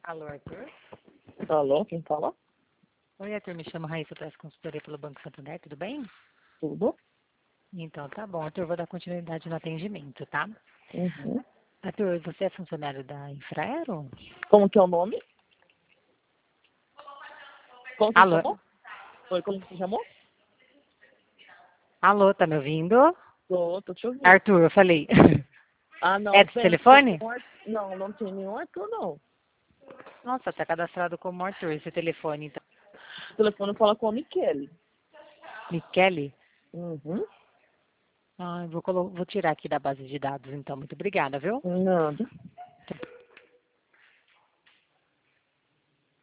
Alô, Arthur? Alô, quem fala? Oi, Arthur, me chamo Raíssa, eu presto consultoria pelo Banco Santander, tudo bem? Tudo? Então, tá bom, Arthur, vou dar continuidade no atendimento, tá? Uhum. Arthur, você é funcionário da Infraero? Como que é o nome? Como que você Alô? chamou? Oi, como que você chamou? Alô, tá me ouvindo? Tô te ouvindo. Arthur, eu falei. Ah, não, É do tem telefone? Não, não tem nenhum Arthur, não. Nossa, tá cadastrado como Arthur esse telefone, então. O telefone fala com a Michele. Michele? Uhum. Ah, vou tirar aqui da base de dados, então. Muito obrigada, viu? Nada.